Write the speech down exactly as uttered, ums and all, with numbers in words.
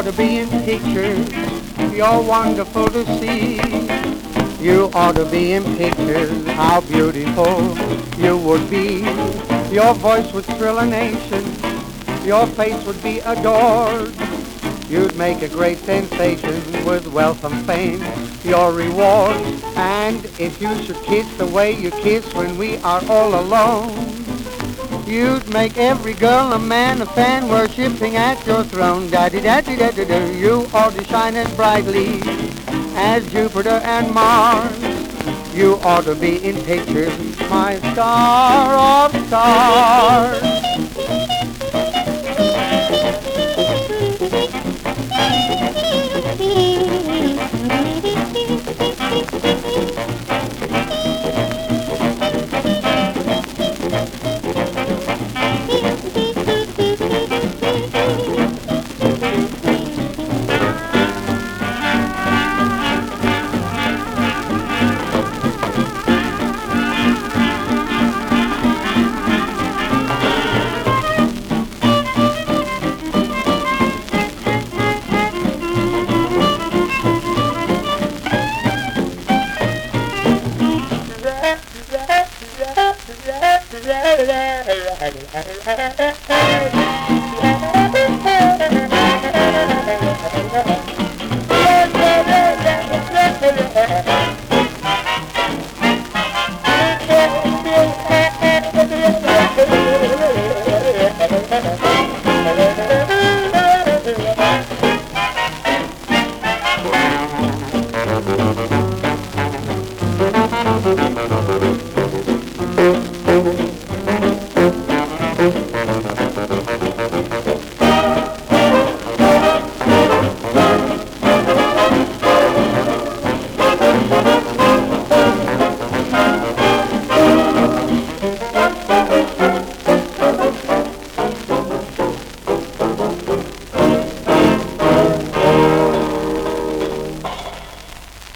ought to be in pictures. You're wonderful to see. You ought to be in pictures. How beautiful you would be. Your voice would thrill a nation. Your face would be adored. You'd make a great sensation with wealth and fame, your reward. And if you should kiss the way you kiss when we are all alone, you'd make every girl, a man, a fan worshipping at your throne. Da-di-da-di-da-di-da. You ought to shine as brightly as Jupiter and Mars. You ought to be in pictures, my star of stars. Hey!